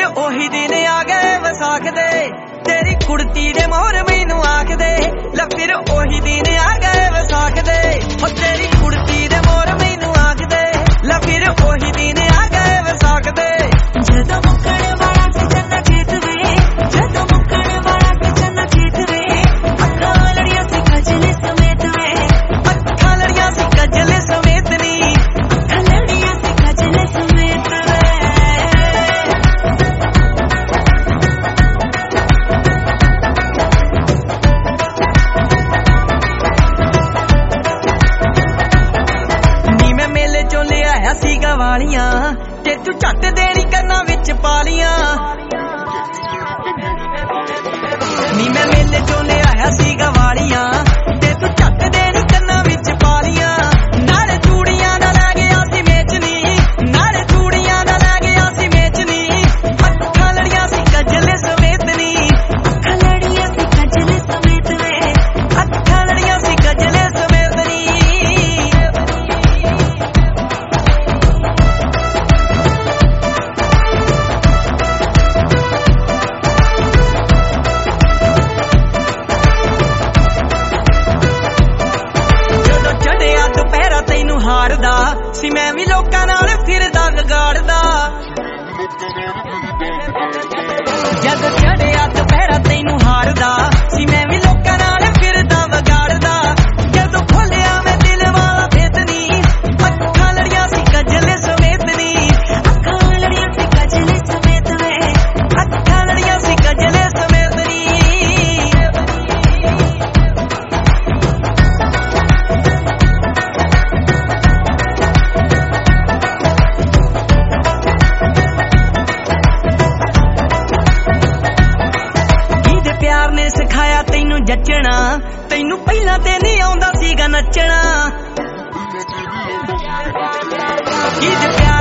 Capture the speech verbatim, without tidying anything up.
ओही दिन आ गए वसाख दे तेरी कुड़ती दे मोर मैनू आख दे लै फिर ओही दिन आ गए वसाख दे ओ तेरी कुड़ती दे मोर मैनू आख दे लै फिर ओही दिन आ गए वसाख दे जदों मुक्कण वाला सी चन्ना चेत वे जदों मुक्कण वाला सी चन्ना चेत वे अक्खां लड़ियां सी कजले समेत वे अक्खां लड़ियां सी कजले समेत नी अक्खां लड़ियां सी कजले समेत वे सीगा वालियां ते तू झट देनी करना विच पालियां नी मैं मेले चों ले आया सीगा वालियां ते तू झट देनी करना विच पालियां नाले चूड़ियां दा लै गया सी मेचनी नाले चूड़ियां दा लै गया सी मेचनी अक्खां लड़ियां सी कजले समेत नी अक्खां लड़ियां सी कजले समेत वे अक्खां लड़ियां सी कजले समेत नी हारदा सी मैं भी लोकां नाल फिरदा विगाड़दा जद चढ़िया दुपहरा तैनू हारदा सी मैं भी लोकां नाल फिरदा विगाड़दा जदों खोलिया मैं दिल वाला भेत नी अक्खां लड़ियां सी कजले समेत नी अक्खां लड़ियां सी कजले समेत वे अक्खां लड़ियां सी कजले समेत नी प्यार ने सिखाया तैनू जचना तैनू पहला ते नहीं आउंदा सीगा नचना।